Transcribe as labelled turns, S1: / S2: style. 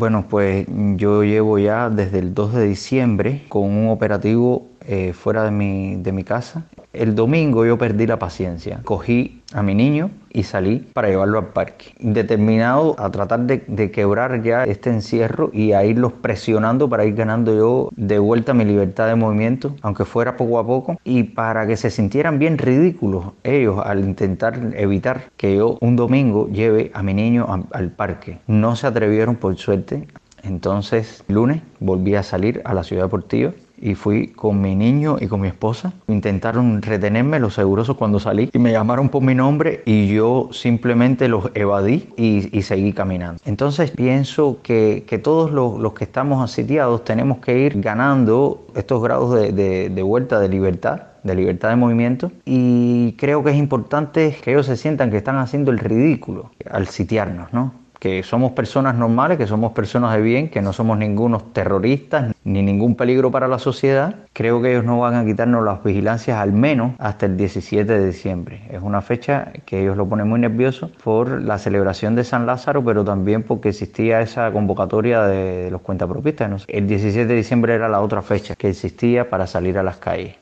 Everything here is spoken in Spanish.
S1: Bueno, pues yo llevo ya desde el 2 de diciembre con un operativo fuera de mi casa. El domingo yo perdí la paciencia. Cogí a mi niño y salí para llevarlo al parque, determinado a tratar de quebrar ya este encierro y a irlos presionando para ir ganando yo de vuelta mi libertad de movimiento, aunque fuera poco a poco, y para que se sintieran bien ridículos ellos al intentar evitar que yo un domingo lleve a mi niño al parque. No se atrevieron, por suerte. Entonces, el lunes volví a salir a la ciudad deportiva y fui con mi niño y con mi esposa. Intentaron retenerme los segurosos cuando salí y me llamaron por mi nombre y yo simplemente los evadí y seguí caminando. Entonces pienso que todos los que estamos asediados tenemos que ir ganando estos grados de vuelta de libertad de movimiento, y creo que es importante que ellos se sientan que están haciendo el ridículo al sitiarnos, ¿no? Que somos personas normales, que somos personas de bien, que no somos ningunos terroristas ni ningún peligro para la sociedad. Creo que ellos no van a quitarnos las vigilancias al menos hasta el 17 de diciembre. Es una fecha que ellos lo ponen muy nervioso por la celebración de San Lázaro, pero también porque existía esa convocatoria de los cuentapropistas, ¿no? El 17 de diciembre era la otra fecha que existía para salir a las calles.